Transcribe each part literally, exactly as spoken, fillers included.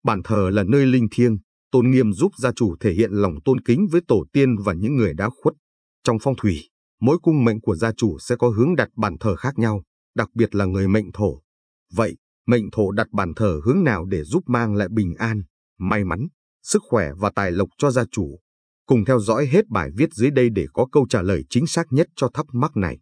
Bàn thờ là nơi linh thiêng, tôn nghiêm giúp gia chủ thể hiện lòng tôn kính với tổ tiên và những người đã khuất. Trong phong thủy, mỗi cung mệnh của gia chủ sẽ có hướng đặt bàn thờ khác nhau, đặc biệt là người mệnh thổ. Vậy, mệnh thổ đặt bàn thờ hướng nào để giúp mang lại bình an, may mắn, sức khỏe và tài lộc cho gia chủ? Cùng theo dõi hết bài viết dưới đây để có câu trả lời chính xác nhất cho thắc mắc này.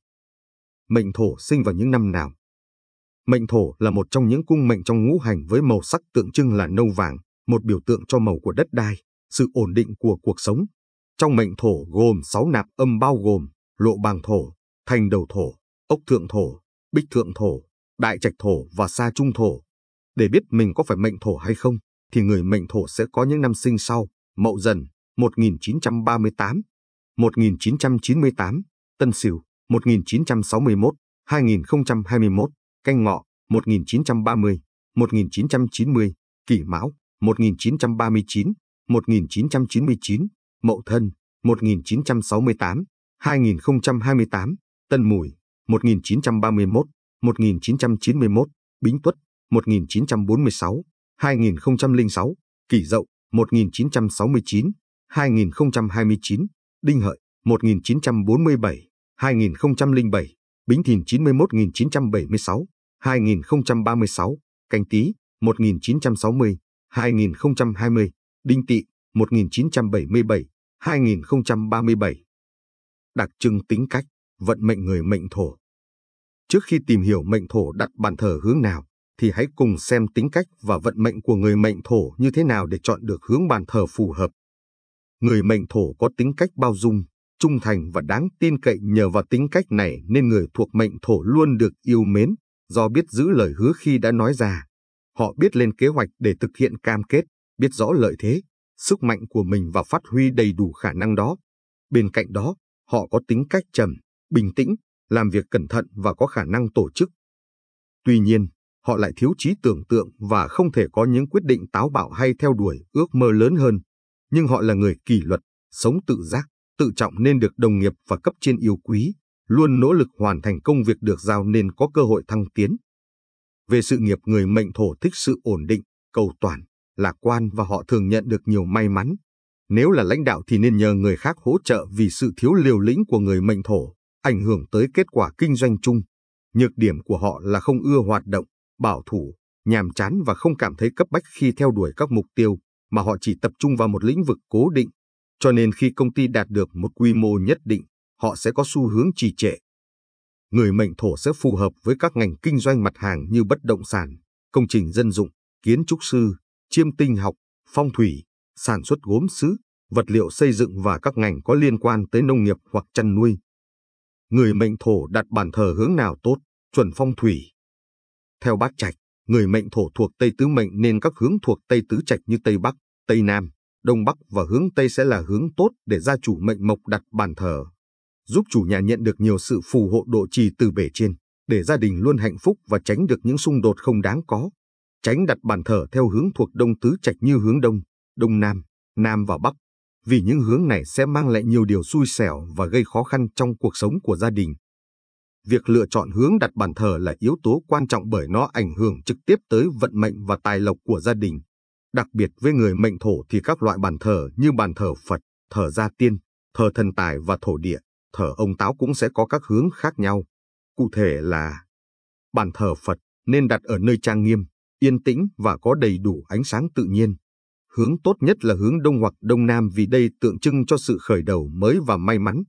Mệnh thổ sinh vào những năm nào? Mệnh thổ là một trong những cung mệnh trong ngũ hành với màu sắc tượng trưng là nâu vàng, một biểu tượng cho màu của đất đai, sự ổn định của cuộc sống. Trong mệnh thổ gồm sáu nạp âm bao gồm lộ bàng thổ, thành đầu thổ, ốc thượng thổ, bích thượng thổ, đại trạch thổ và sa trung thổ. Để biết mình có phải mệnh thổ hay không, thì người mệnh thổ sẽ có những năm sinh sau: Mậu Dần một nghìn chín trăm ba mươi tám, một nghìn chín trăm chín mươi tám, Tân Sửu một nghìn chín trăm sáu mươi mốt, hai nghìn không trăm hai mươi mốt, Canh Ngọ một nghìn chín trăm ba mươi, một nghìn chín trăm chín mươi, Kỷ Mão một nghìn chín trăm ba mươi chín, một nghìn chín trăm chín mươi chín, Mậu Thân một nghìn chín trăm sáu mươi tám, hai nghìn không trăm hai mươi tám, Tân Mùi một nghìn chín trăm ba mươi mốt, một nghìn chín trăm chín mươi mốt, Bính Tuất một nghìn chín trăm bốn mươi sáu, hai nghìn không trăm lẻ sáu, Kỷ Dậu một nghìn chín trăm sáu mươi chín, hai nghìn không trăm hai mươi chín, Đinh Hợi một nghìn chín trăm bốn mươi bảy, hai nghìn không trăm lẻ bảy, Bính Thìn chín mươi mốt nghìn chín trăm bảy mươi sáu, hai nghìn không trăm ba mươi sáu, Canh Tý một nghìn chín trăm sáu mươi, hai nghìn không trăm hai mươi, Đinh Tỵ một nghìn chín trăm bảy mươi bảy, hai nghìn không trăm ba mươi bảy. Đặc trưng tính cách, vận mệnh người mệnh thổ. Trước khi tìm hiểu mệnh thổ đặt bàn thờ hướng nào, thì hãy cùng xem tính cách và vận mệnh của người mệnh thổ như thế nào để chọn được hướng bàn thờ phù hợp. Người mệnh thổ có tính cách bao dung, trung thành và đáng tin cậy. Nhờ vào tính cách này nên người thuộc mệnh thổ luôn được yêu mến, do biết giữ lời hứa khi đã nói ra. Họ biết lên kế hoạch để thực hiện cam kết, biết rõ lợi thế, sức mạnh của mình và phát huy đầy đủ khả năng đó. Bên cạnh đó, họ có tính cách trầm, bình tĩnh, làm việc cẩn thận và có khả năng tổ chức. Tuy nhiên, họ lại thiếu trí tưởng tượng và không thể có những quyết định táo bạo hay theo đuổi ước mơ lớn hơn. Nhưng họ là người kỷ luật, sống tự giác, tự trọng nên được đồng nghiệp và cấp trên yêu quý, luôn nỗ lực hoàn thành công việc được giao nên có cơ hội thăng tiến. Về sự nghiệp, người mệnh thổ thích sự ổn định, cầu toàn, lạc quan và họ thường nhận được nhiều may mắn. Nếu là lãnh đạo thì nên nhờ người khác hỗ trợ vì sự thiếu liều lĩnh của người mệnh thổ ảnh hưởng tới kết quả kinh doanh chung. Nhược điểm của họ là không ưa hoạt động, bảo thủ, nhàm chán và không cảm thấy cấp bách khi theo đuổi các mục tiêu, mà họ chỉ tập trung vào một lĩnh vực cố định. Cho nên khi công ty đạt được một quy mô nhất định, họ sẽ có xu hướng trì trệ. Người mệnh thổ sẽ phù hợp với các ngành kinh doanh mặt hàng như bất động sản, công trình dân dụng, kiến trúc sư, chiêm tinh học, phong thủy, sản xuất gốm sứ, vật liệu xây dựng và các ngành có liên quan tới nông nghiệp hoặc chăn nuôi. Người mệnh thổ đặt bàn thờ hướng nào tốt, chuẩn phong thủy? Theo bát trạch, người mệnh thổ thuộc Tây tứ mệnh nên các hướng thuộc Tây tứ trạch như Tây Bắc, Tây Nam, Đông Bắc và hướng Tây sẽ là hướng tốt để gia chủ mệnh mộc đặt bàn thờ, giúp chủ nhà nhận được nhiều sự phù hộ độ trì từ bề trên, để gia đình luôn hạnh phúc và tránh được những xung đột không đáng có. Tránh đặt bàn thờ theo hướng thuộc Đông tứ trạch như hướng Đông, Đông Nam, Nam và Bắc, vì những hướng này sẽ mang lại nhiều điều xui xẻo và gây khó khăn trong cuộc sống của gia đình. Việc lựa chọn hướng đặt bàn thờ là yếu tố quan trọng bởi nó ảnh hưởng trực tiếp tới vận mệnh và tài lộc của gia đình. Đặc biệt với người mệnh thổ thì các loại bàn thờ như bàn thờ Phật, thờ gia tiên, thờ thần tài và thổ địa, thờ ông Táo cũng sẽ có các hướng khác nhau. Cụ thể là bàn thờ Phật nên đặt ở nơi trang nghiêm, yên tĩnh và có đầy đủ ánh sáng tự nhiên. Hướng tốt nhất là hướng Đông hoặc Đông Nam vì đây tượng trưng cho sự khởi đầu mới và may mắn.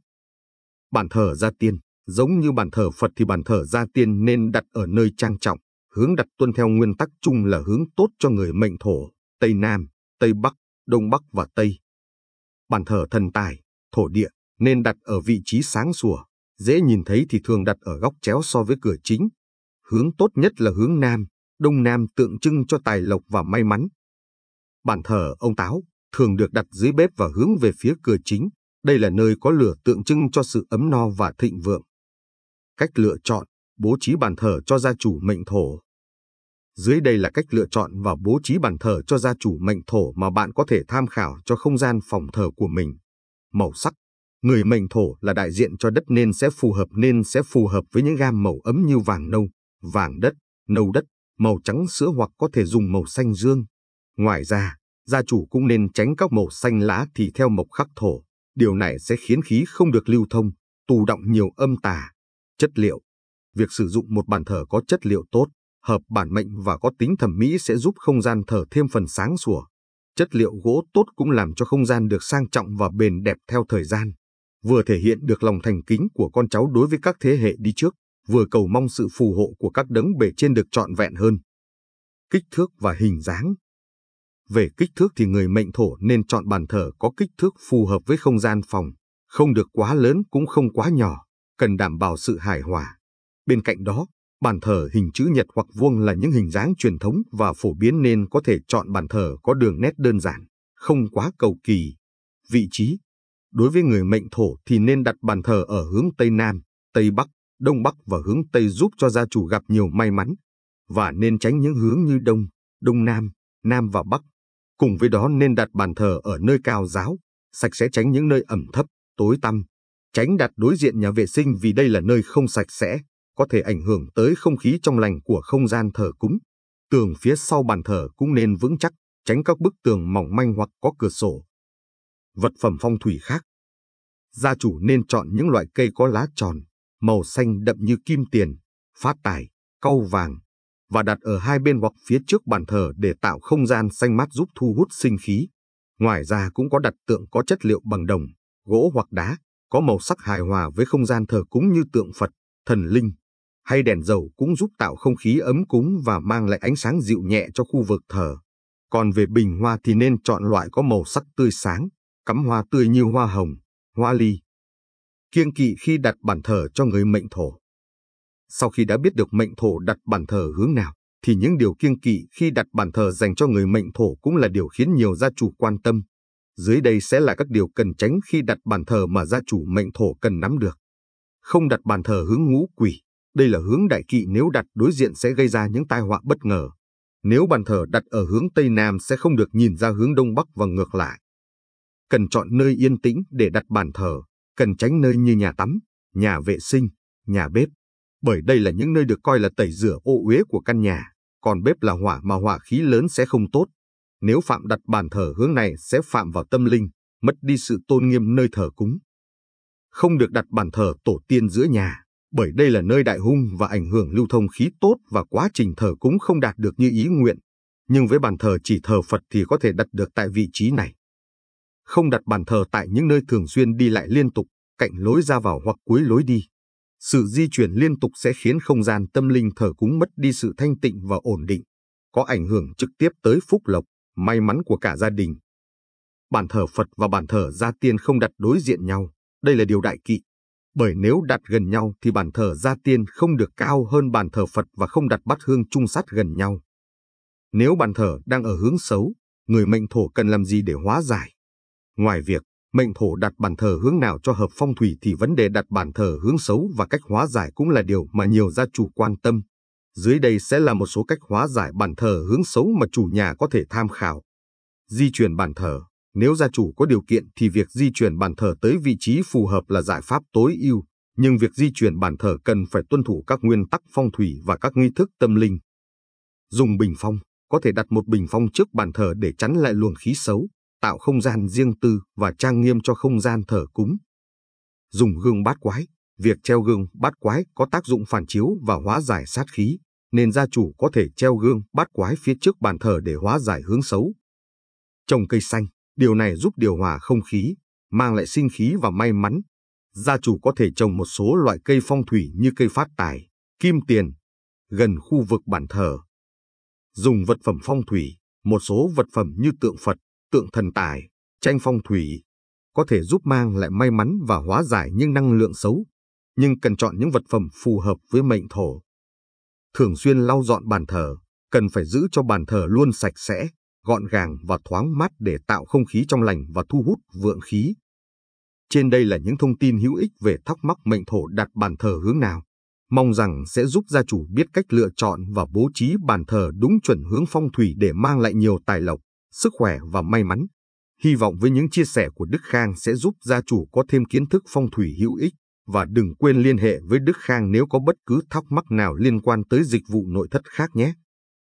Bàn thờ gia tiên, giống như bàn thờ Phật thì bàn thờ gia tiên nên đặt ở nơi trang trọng. Hướng đặt tuân theo nguyên tắc chung là hướng tốt cho người mệnh thổ, Tây Nam, Tây Bắc, Đông Bắc và Tây. Bàn thờ thần tài, thổ địa nên đặt ở vị trí sáng sủa, dễ nhìn thấy thì thường đặt ở góc chéo so với cửa chính. Hướng tốt nhất là hướng Nam, Đông Nam tượng trưng cho tài lộc và may mắn. Bàn thờ ông Táo thường được đặt dưới bếp và hướng về phía cửa chính. Đây là nơi có lửa tượng trưng cho sự ấm no và thịnh vượng. Cách lựa chọn, bố trí bàn thờ cho gia chủ mệnh thổ. Dưới đây là cách lựa chọn và bố trí bàn thờ cho gia chủ mệnh thổ mà bạn có thể tham khảo cho không gian phòng thờ của mình. Màu sắc, người mệnh thổ là đại diện cho đất nên sẽ phù hợp nên sẽ phù hợp với những gam màu ấm như vàng nâu, vàng đất, nâu đất, màu trắng sữa hoặc có thể dùng màu xanh dương. Ngoài ra, gia chủ cũng nên tránh các màu xanh lá thì theo mộc khắc thổ, điều này sẽ khiến khí không được lưu thông, tù đọng nhiều âm tà. Chất liệu. Việc sử dụng một bàn thờ có chất liệu tốt, hợp bản mệnh và có tính thẩm mỹ sẽ giúp không gian thờ thêm phần sáng sủa. Chất liệu gỗ tốt cũng làm cho không gian được sang trọng và bền đẹp theo thời gian, vừa thể hiện được lòng thành kính của con cháu đối với các thế hệ đi trước, vừa cầu mong sự phù hộ của các đấng bề trên được trọn vẹn hơn. Kích thước và hình dáng. Về kích thước thì người mệnh thổ nên chọn bàn thờ có kích thước phù hợp với không gian phòng, không được quá lớn cũng không quá nhỏ, cần đảm bảo sự hài hòa. Bên cạnh đó, bàn thờ hình chữ nhật hoặc vuông là những hình dáng truyền thống và phổ biến nên có thể chọn bàn thờ có đường nét đơn giản, không quá cầu kỳ. Vị trí. Đối với người mệnh thổ thì nên đặt bàn thờ ở hướng Tây Nam, Tây Bắc, Đông Bắc và hướng Tây giúp cho gia chủ gặp nhiều may mắn, và nên tránh những hướng như Đông, Đông Nam, Nam và Bắc. Cùng với đó nên đặt bàn thờ ở nơi cao ráo, sạch sẽ, tránh những nơi ẩm thấp, tối tăm. Tránh đặt đối diện nhà vệ sinh vì đây là nơi không sạch sẽ, có thể ảnh hưởng tới không khí trong lành của không gian thờ cúng. Tường phía sau bàn thờ cũng nên vững chắc, tránh các bức tường mỏng manh hoặc có cửa sổ. Vật phẩm phong thủy khác. Gia chủ nên chọn những loại cây có lá tròn, màu xanh đậm như kim tiền, phát tài, cau vàng, và đặt ở hai bên hoặc phía trước bàn thờ để tạo không gian xanh mát giúp thu hút sinh khí. Ngoài ra cũng có đặt tượng có chất liệu bằng đồng, gỗ hoặc đá, có màu sắc hài hòa với không gian thờ cúng như tượng Phật, thần linh, hay đèn dầu cũng giúp tạo không khí ấm cúng và mang lại ánh sáng dịu nhẹ cho khu vực thờ. Còn về bình hoa thì nên chọn loại có màu sắc tươi sáng, cắm hoa tươi như hoa hồng, hoa ly. Kiêng kỵ khi đặt bàn thờ cho người mệnh thổ. Sau khi đã biết được mệnh thổ đặt bàn thờ hướng nào, thì những điều kiêng kỵ khi đặt bàn thờ dành cho người mệnh thổ cũng là điều khiến nhiều gia chủ quan tâm. Dưới đây sẽ là các điều cần tránh khi đặt bàn thờ mà gia chủ mệnh thổ cần nắm được. Không đặt bàn thờ hướng ngũ quỷ. Đây là hướng đại kỵ, nếu đặt đối diện sẽ gây ra những tai họa bất ngờ. Nếu bàn thờ đặt ở hướng Tây Nam sẽ không được nhìn ra hướng Đông Bắc và ngược lại. Cần chọn nơi yên tĩnh để đặt bàn thờ, cần tránh nơi như nhà tắm, nhà vệ sinh, nhà bếp. Bởi đây là những nơi được coi là tẩy rửa ô uế của căn nhà, còn bếp là hỏa mà hỏa khí lớn sẽ không tốt. Nếu phạm đặt bàn thờ hướng này sẽ phạm vào tâm linh, mất đi sự tôn nghiêm nơi thờ cúng. Không được đặt bàn thờ tổ tiên giữa nhà, bởi đây là nơi đại hung và ảnh hưởng lưu thông khí tốt và quá trình thờ cúng không đạt được như ý nguyện. Nhưng với bàn thờ chỉ thờ Phật thì có thể đặt được tại vị trí này. Không đặt bàn thờ tại những nơi thường xuyên đi lại liên tục, cạnh lối ra vào hoặc cuối lối đi. Sự di chuyển liên tục sẽ khiến không gian tâm linh thờ cúng mất đi sự thanh tịnh và ổn định, có ảnh hưởng trực tiếp tới phúc lộc, may mắn của cả gia đình. Bàn thờ Phật và bàn thờ gia tiên không đặt đối diện nhau, đây là điều đại kỵ. Bởi nếu đặt gần nhau thì bàn thờ gia tiên không được cao hơn bàn thờ Phật và không đặt bát hương chung sát gần nhau. Nếu bàn thờ đang ở hướng xấu, người mệnh thổ cần làm gì để hóa giải? Ngoài việc mệnh thổ đặt bàn thờ hướng nào cho hợp phong thủy thì vấn đề đặt bàn thờ hướng xấu và cách hóa giải cũng là điều mà nhiều gia chủ quan tâm. Dưới đây sẽ là một số cách hóa giải bàn thờ hướng xấu mà chủ nhà có thể tham khảo. Di chuyển bàn thờ. Nếu gia chủ có điều kiện thì việc di chuyển bàn thờ tới vị trí phù hợp là giải pháp tối ưu, nhưng việc di chuyển bàn thờ cần phải tuân thủ các nguyên tắc phong thủy và các nghi thức tâm linh. Dùng bình phong, có thể đặt một bình phong trước bàn thờ để chắn lại luồng khí xấu, tạo không gian riêng tư và trang nghiêm cho không gian thờ cúng. Dùng gương bát quái, việc treo gương bát quái có tác dụng phản chiếu và hóa giải sát khí, nên gia chủ có thể treo gương bát quái phía trước bàn thờ để hóa giải hướng xấu. Trồng cây xanh, điều này giúp điều hòa không khí, mang lại sinh khí và may mắn. Gia chủ có thể trồng một số loại cây phong thủy như cây phát tài, kim tiền, gần khu vực bàn thờ. Dùng vật phẩm phong thủy, một số vật phẩm như tượng Phật, tượng thần tài, tranh phong thủy, có thể giúp mang lại may mắn và hóa giải những năng lượng xấu, nhưng cần chọn những vật phẩm phù hợp với mệnh thổ. Thường xuyên lau dọn bàn thờ, cần phải giữ cho bàn thờ luôn sạch sẽ, gọn gàng và thoáng mát để tạo không khí trong lành và thu hút vượng khí. Trên đây là những thông tin hữu ích về thắc mắc mệnh thổ đặt bàn thờ hướng nào. Mong rằng sẽ giúp gia chủ biết cách lựa chọn và bố trí bàn thờ đúng chuẩn hướng phong thủy để mang lại nhiều tài lộc, sức khỏe và may mắn. Hy vọng với những chia sẻ của Đức Khang sẽ giúp gia chủ có thêm kiến thức phong thủy hữu ích, và đừng quên liên hệ với Đức Khang nếu có bất cứ thắc mắc nào liên quan tới dịch vụ nội thất khác nhé.